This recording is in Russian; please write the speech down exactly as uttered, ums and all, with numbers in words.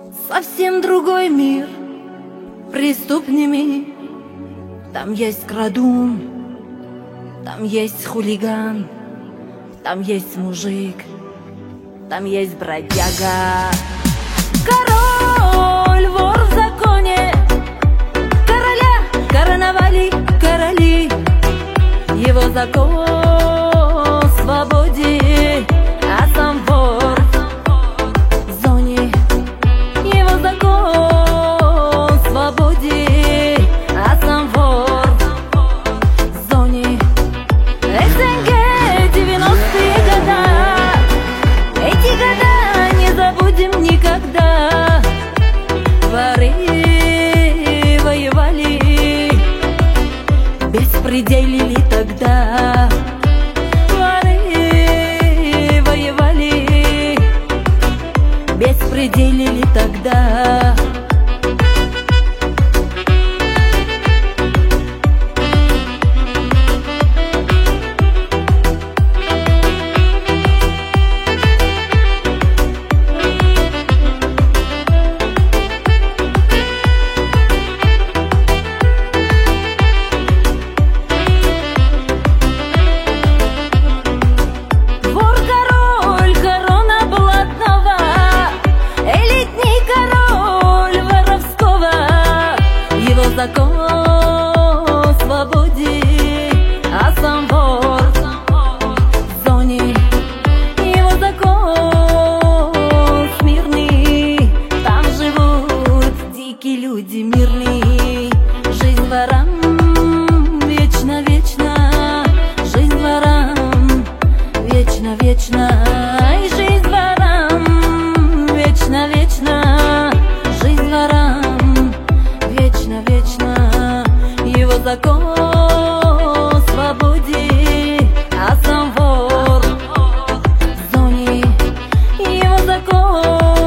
Совсем другой мир, преступными. Там есть крадун, там есть хулиган, там есть мужик, там есть бродяга. Король, вор в законе, короля короновали короли. Его закон в свободе, а сам вор в зоне. Его закон в свободе, а сам вор в зоне. СНГ, девяностые года, эти года не забудем никогда. Воры воевали, беспределили тогда. Воры воевали, беспределили тогда. Закон в свободе, а сам вор в зоне. Его закон смирный, там живут дикие люди мирные. Жизнь ворам вечно, вечно, жизнь ворам вечно, вечно, и жизнь ворам вечно, вечно, жизнь ворам вечно, вечно. Его закон в свободе, а сам вор в зоне. Его закон